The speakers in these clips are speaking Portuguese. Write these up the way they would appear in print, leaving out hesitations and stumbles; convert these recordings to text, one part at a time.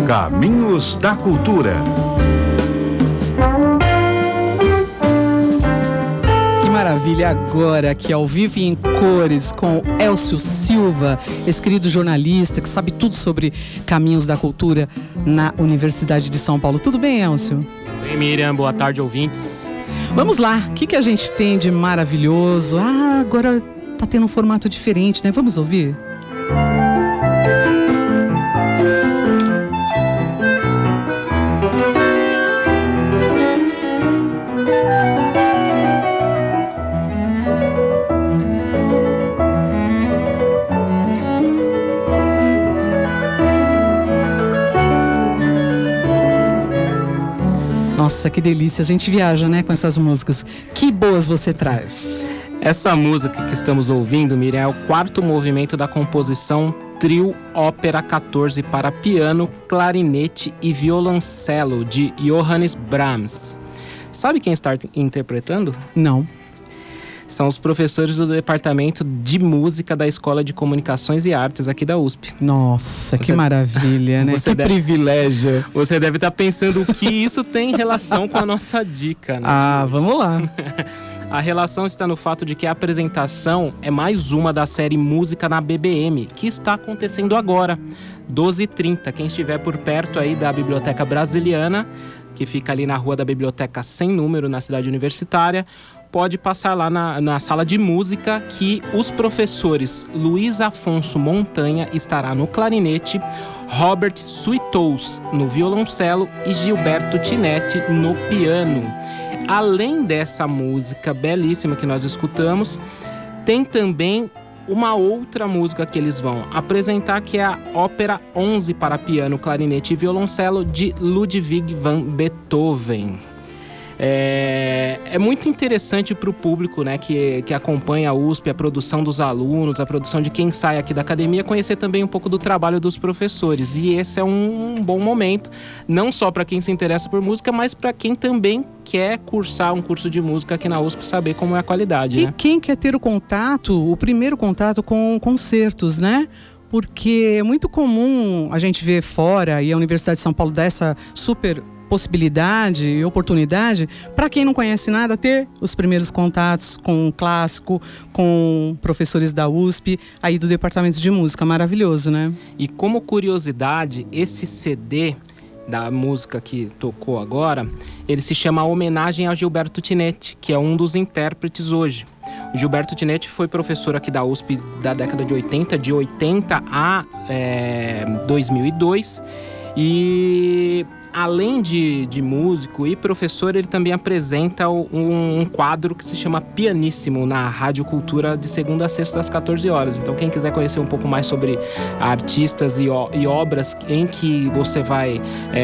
Caminhos da Cultura. Que maravilha, agora aqui ao vivo e em cores com Elcio Silva, esse querido jornalista que sabe tudo sobre caminhos da cultura na Universidade de São Paulo. Tudo bem, Elcio? Oi, Miriam, boa tarde, ouvintes. Vamos lá, o que a gente tem de maravilhoso? Agora tá tendo um formato diferente, né? Vamos ouvir? Nossa, que delícia, a gente viaja, né, com essas músicas. Que boas você traz. Essa música que estamos ouvindo, Miriam, é o quarto movimento da composição Trio Ópera 14 para piano, clarinete e violoncelo de Johannes Brahms. Sabe quem está interpretando? Não. São os professores do Departamento de Música da Escola de Comunicações e Artes aqui da USP. Nossa, que maravilha, né? Que privilégio. Você deve estar pensando o que isso tem em relação com a nossa dica, né? Vamos lá. A relação está no fato de que a apresentação é mais uma da série Música na BBM, que está acontecendo agora, 12h30. Quem estiver por perto aí da Biblioteca Brasiliana, que fica ali na Rua da Biblioteca Sem Número, na cidade universitária, pode passar lá na sala de música, que os professores Luiz Afonso Montanha estará no clarinete, Robert Suitous no violoncelo e Gilberto Tinetti no piano. Além dessa música belíssima que nós escutamos, tem também uma outra música que eles vão apresentar, que é a Ópera 11 para piano, clarinete e violoncelo de Ludwig van Beethoven. É muito interessante para o público, né, que acompanha a USP, a produção dos alunos, a produção de quem sai aqui da academia, conhecer também um pouco do trabalho dos professores. E esse é um bom momento, não só para quem se interessa por música, mas para quem também quer cursar um curso de música aqui na USP, saber como é a qualidade. E né? Quem quer ter o primeiro contato com concertos, né? Porque é muito comum a gente ver fora, e a Universidade de São Paulo dá essa super possibilidade e oportunidade para quem não conhece nada, ter os primeiros contatos com o clássico, com professores da USP, aí do Departamento de Música. Maravilhoso, né? E como curiosidade, esse CD da música que tocou agora, ele se chama Homenagem a Gilberto Tinetti, que é um dos intérpretes hoje. O Gilberto Tinetti foi professor aqui da USP da década de 80, de 80 a 2002, e além de músico e professor, ele também apresenta um quadro que se chama Pianíssimo na Rádio Cultura de segunda a sexta às 14 horas. Então quem quiser conhecer um pouco mais sobre artistas e obras em que você vai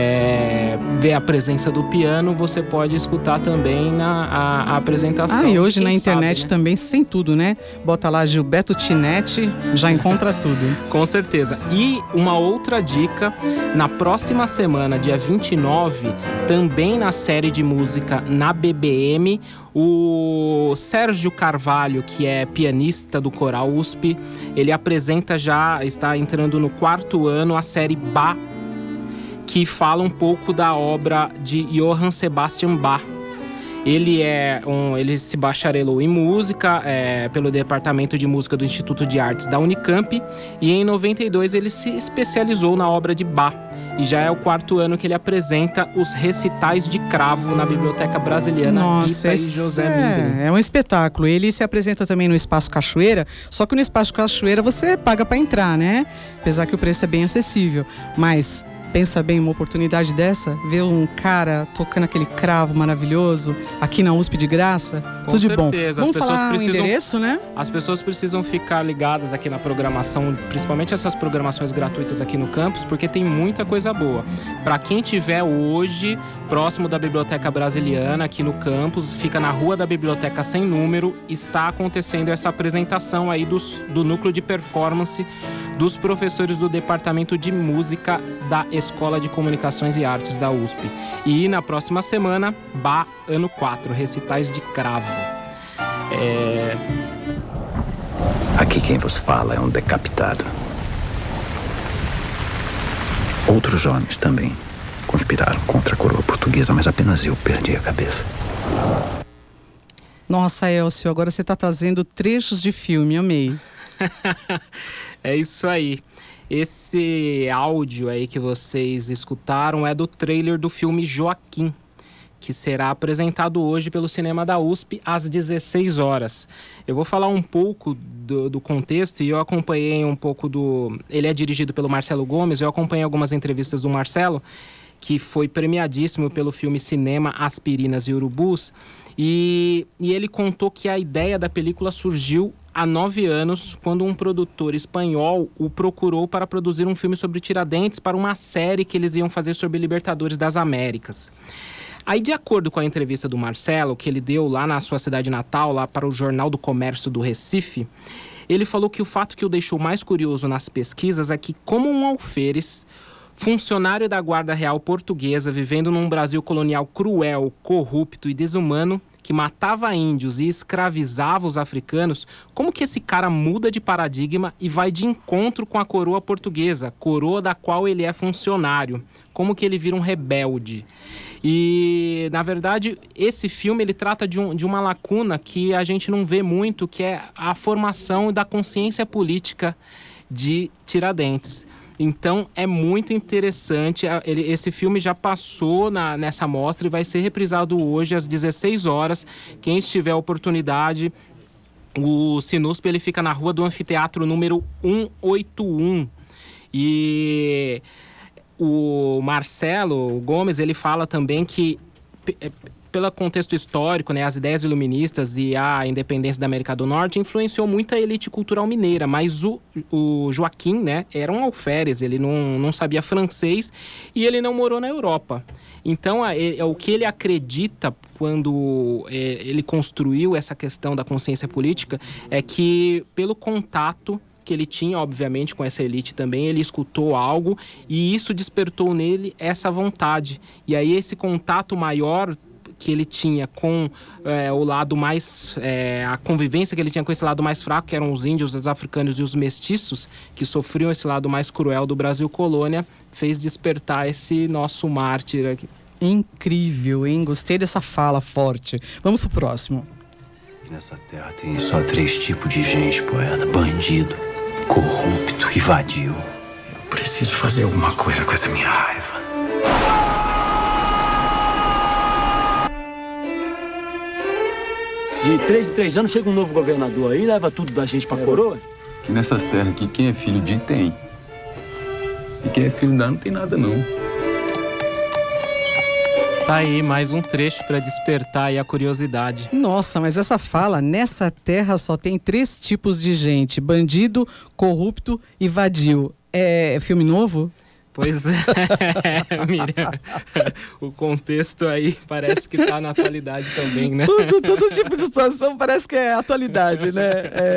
ver a presença do piano, você pode escutar também a apresentação. E hoje na internet também tem tudo, né? Bota lá Gilberto Tinetti, já encontra tudo. Com certeza. E uma outra dica, na próxima semana, dia 29, também na série de música na BBM, o Sérgio Carvalho, que é pianista do Coral USP, ele apresenta, já está entrando no 4º ano, a série Bach, que fala um pouco da obra de Johann Sebastian Bach. Ele se bacharelou em música pelo Departamento de Música do Instituto de Artes da Unicamp, e em 92 ele se especializou na obra de Bach. E já é o 4º ano que ele apresenta os recitais de cravo na Biblioteca Brasiliana. Nossa, Rita e José Mindlin. É um espetáculo. Ele se apresenta também no Espaço Cachoeira, só que no Espaço Cachoeira você paga para entrar, né? Apesar que o preço é bem acessível. Mas pensa bem, uma oportunidade dessa, ver um cara tocando aquele cravo maravilhoso aqui na USP de graça, Com tudo de certeza. bom. As pessoas precisam, o endereço, né? As pessoas precisam ficar ligadas aqui na programação, principalmente essas programações gratuitas aqui no campus, porque tem muita coisa boa. Para quem estiver hoje próximo da Biblioteca Brasiliana, aqui no campus, fica na Rua da Biblioteca Sem Número, está acontecendo essa apresentação aí do núcleo de performance dos professores do Departamento de Música da Escola de Comunicações e Artes da USP. E na próxima semana, Bach, ano 4, recitais de cravo. Aqui quem vos fala é um decapitado. Outros homens também conspiraram contra a coroa portuguesa, mas apenas eu perdi a cabeça. Nossa, Elcio, agora você está trazendo trechos de filme, amei. É isso aí. Esse áudio aí que vocês escutaram é do trailer do filme Joaquim, que será apresentado hoje pelo Cinema da USP às 16 horas. Eu vou falar um pouco do contexto e eu acompanhei um pouco do... Ele é dirigido pelo Marcelo Gomes, eu acompanhei algumas entrevistas do Marcelo, que foi premiadíssimo pelo filme Cinema, Aspirinas e Urubus, e ele contou que a ideia da película surgiu há 9 anos, quando um produtor espanhol o procurou para produzir um filme sobre Tiradentes para uma série que eles iam fazer sobre Libertadores das Américas. Aí, de acordo com a entrevista do Marcelo, que ele deu lá na sua cidade natal, lá para o Jornal do Comércio do Recife, ele falou que o fato que o deixou mais curioso nas pesquisas é que, como um alferes, funcionário da Guarda Real Portuguesa, vivendo num Brasil colonial cruel, corrupto e desumano, que matava índios e escravizava os africanos, como que esse cara muda de paradigma e vai de encontro com a coroa portuguesa, coroa da qual ele é funcionário? Como que ele vira um rebelde? E, na verdade, esse filme ele trata de uma lacuna que a gente não vê muito, que é a formação da consciência política de Tiradentes. Então, é muito interessante. Esse filme já passou nessa mostra e vai ser reprisado hoje às 16 horas. Quem tiver a oportunidade, o Sinusp ele fica na Rua do Anfiteatro, número 181. E o Marcelo Gomes, ele fala também que, pelo contexto histórico, né, as ideias iluministas e a independência da América do Norte influenciou muito a elite cultural mineira, mas o Joaquim, né, era um alferes, ele não sabia francês e ele não morou na Europa. Então, o que ele acredita quando ele construiu essa questão da consciência política é que, pelo contato que ele tinha, obviamente, com essa elite também, ele escutou algo e isso despertou nele essa vontade. E aí esse contato maior que ele tinha com o lado mais... a convivência que ele tinha com esse lado mais fraco, que eram os índios, os africanos e os mestiços, que sofriam esse lado mais cruel do Brasil colônia, fez despertar esse nosso mártir aqui. Incrível, hein? Gostei dessa fala forte. Vamos pro próximo. Nessa terra tem só 3 tipos de gente, poeta: bandido, corrupto e vadio. Eu preciso fazer alguma coisa com essa minha raiva. De 3 em 3 anos chega um novo governador aí, leva tudo da gente pra coroa. Que nessas terras aqui, quem é filho de tem. E quem é filho da não tem nada, não. Tá aí mais um trecho para despertar aí a curiosidade. Nossa, mas essa fala, nessa terra só tem 3 tipos de gente: bandido, corrupto e vadio. É filme novo? Pois é, Miriam. O contexto aí parece que tá na atualidade também, né? Todo tipo de situação parece que é atualidade, né?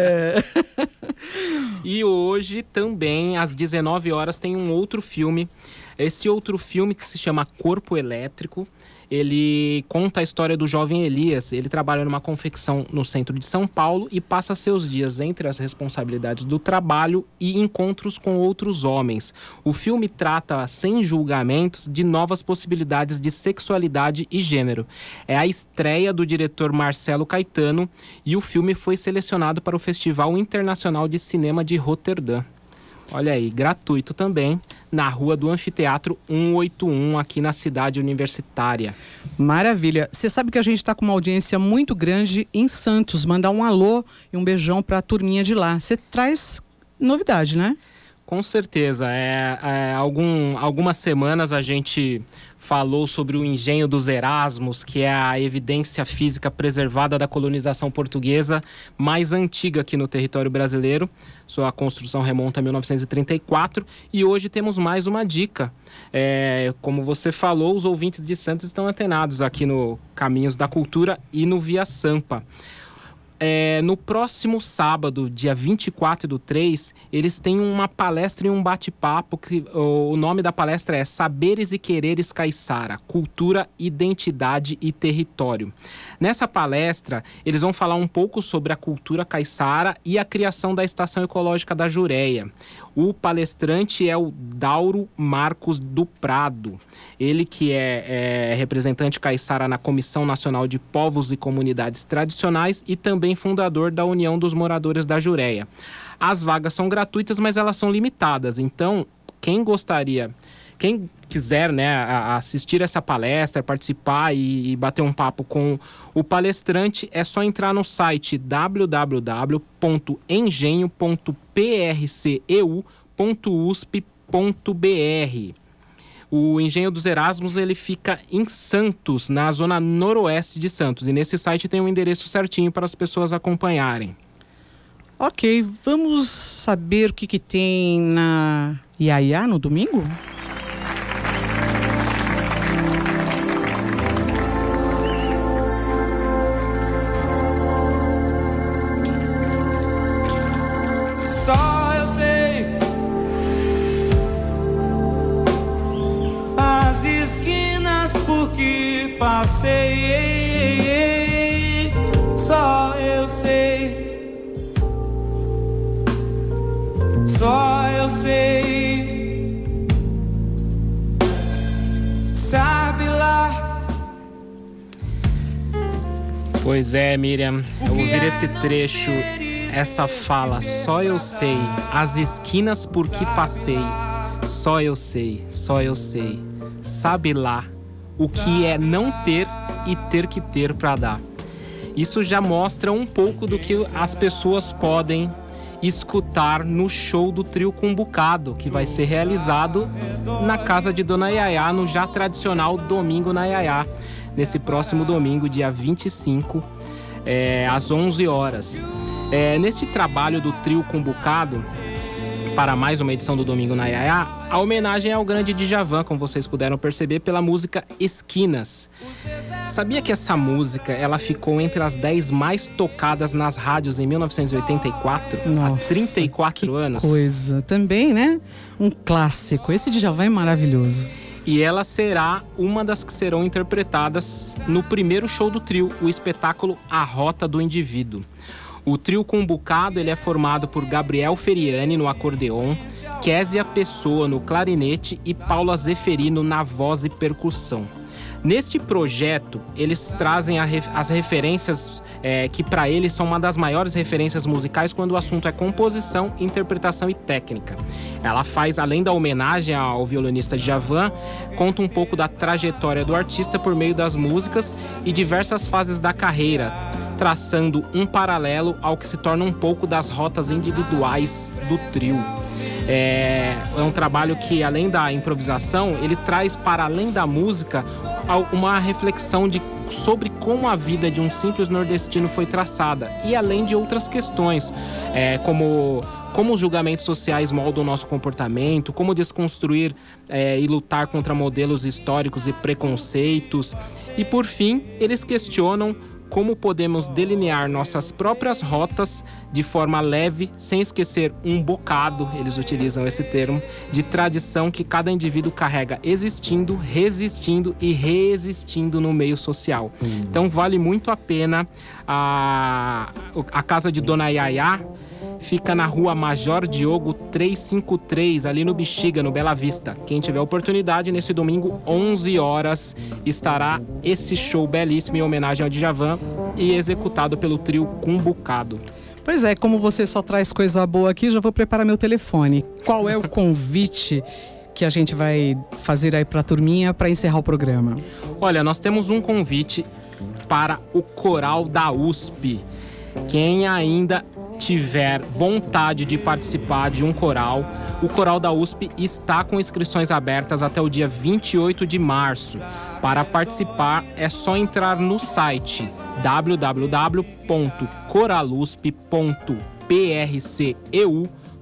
E hoje também, às 19 horas, tem um outro filme. Esse outro filme que se chama Corpo Elétrico. Ele conta a história do jovem Elias. Ele trabalha numa confecção no centro de São Paulo e passa seus dias entre as responsabilidades do trabalho e encontros com outros homens. O filme trata, sem julgamentos, de novas possibilidades de sexualidade e gênero. É a estreia do diretor Marcelo Caetano e o filme foi selecionado para o Festival Internacional de Cinema de Roterdã. Olha aí, gratuito também, na Rua do Anfiteatro 181, aqui na cidade universitária. Maravilha. Você sabe que a gente está com uma audiência muito grande em Santos. Mandar um alô e um beijão para a turminha de lá. Você traz novidade, né? Com certeza. Algumas semanas a gente falou sobre o engenho dos Erasmos, que é a evidência física preservada da colonização portuguesa mais antiga aqui no território brasileiro. Sua construção remonta a 1934 e hoje temos mais uma dica. Como você falou, os ouvintes de Santos estão antenados aqui no Caminhos da Cultura e no Via Sampa. No próximo sábado, dia 24/3, eles têm uma palestra e um bate-papo que o nome da palestra é Saberes e Quereres Caiçara, Cultura, Identidade e Território. Nessa palestra, eles vão falar um pouco sobre a cultura caiçara e a criação da Estação Ecológica da Jureia. O palestrante é o Dauro Marcos do Prado, ele que é representante caiçara na Comissão Nacional de Povos e Comunidades Tradicionais e também fundador da União dos Moradores da Jureia. As vagas são gratuitas, mas elas são limitadas, então quem quiser, né, assistir essa palestra, participar e bater um papo com o palestrante, é só entrar no site www.engenho.prceu.usp.br. O Engenho dos Erasmos, ele fica em Santos, na zona noroeste de Santos. E nesse site tem um endereço certinho para as pessoas acompanharem. Ok, vamos saber o que tem na Iaiá no domingo? Só eu sei as esquinas por que passei. Só eu sei. Só eu sei. Sabe lá. Pois é, Miriam, ao ouvir esse trecho, essa fala, só eu sei, as esquinas por que passei, só eu sei, sabe lá o que é não ter e ter que ter para dar. Isso já mostra um pouco do que as pessoas podem escutar no show do Trio Cumbucado, que vai ser realizado na casa de Dona Iaiá, no já tradicional Domingo na Iaiá, nesse próximo domingo, dia 25, às 11 horas. Neste trabalho do Trio Cumbucado, para mais uma edição do Domingo na Iaiá, a homenagem é ao grande Djavan, como vocês puderam perceber, pela música Esquinas. Sabia que essa música ela ficou entre as 10 mais tocadas nas rádios em 1984? Nossa, há 34 anos. Coisa. Também, né? Um clássico. Esse Djavan é maravilhoso. E ela será uma das que serão interpretadas no primeiro show do trio, o espetáculo A Rota do Indivíduo. O Trio Cumbucado ele é formado por Gabriel Feriani no acordeon, Késia Pessoa no clarinete e Paula Zeferino na voz e percussão. Neste projeto, eles trazem as referências que para eles são uma das maiores referências musicais quando o assunto é composição, interpretação e técnica. Ela faz, além da homenagem ao violonista Djavan, conta um pouco da trajetória do artista por meio das músicas e diversas fases da carreira, traçando um paralelo ao que se torna um pouco das rotas individuais do trio. É um trabalho que, além da improvisação, ele traz para além da música uma reflexão sobre como a vida de um simples nordestino foi traçada e além de outras questões, como os julgamentos sociais moldam o nosso comportamento, como desconstruir e lutar contra modelos históricos e preconceitos. E por fim, eles questionam como podemos delinear nossas próprias rotas de forma leve, sem esquecer um bocado, eles utilizam esse termo, de tradição que cada indivíduo carrega existindo, resistindo e reexistindo no meio social. Então vale muito a pena. A casa de Dona Iaiá fica na rua Major Diogo 353, ali no Bexiga, no Bela Vista. Quem tiver oportunidade, nesse domingo, 11 horas, estará esse show belíssimo em homenagem ao Djavan e executado pelo Trio Cumbucado. Pois é, como você só traz coisa boa aqui, já vou preparar meu telefone. Qual é o convite que a gente vai fazer aí para a turminha para encerrar o programa? Olha, nós temos um convite para o Coral da USP. Quem ainda tiver vontade de participar de um coral, o Coral da USP está com inscrições abertas até o dia 28 de março. Para participar, é só entrar no site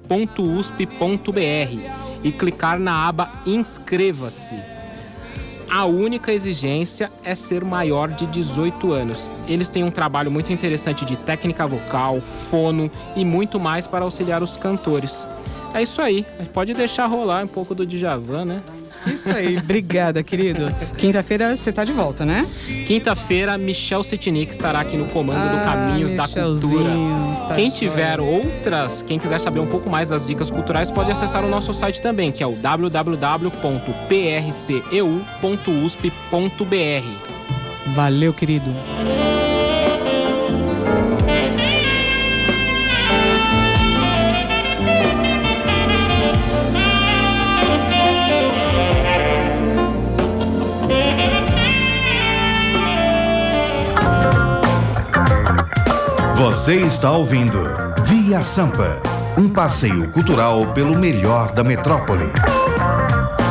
www.coralusp.prceu.usp.br e clicar na aba Inscreva-se. A única exigência é ser maior de 18 anos. Eles têm um trabalho muito interessante de técnica vocal, fono e muito mais para auxiliar os cantores. É isso aí, pode deixar rolar um pouco do Djavan, né? Isso aí, obrigada, querido. Quinta-feira você tá de volta, né? Quinta-feira, Michel Sitnik estará aqui no comando do Caminhos da Cultura. Tá Quem tiver outras, quem quiser saber um pouco mais das dicas culturais, pode acessar o nosso site também, que é o www.prceu.usp.br. Valeu, querido. Você está ouvindo Via Sampa, um passeio cultural pelo melhor da metrópole.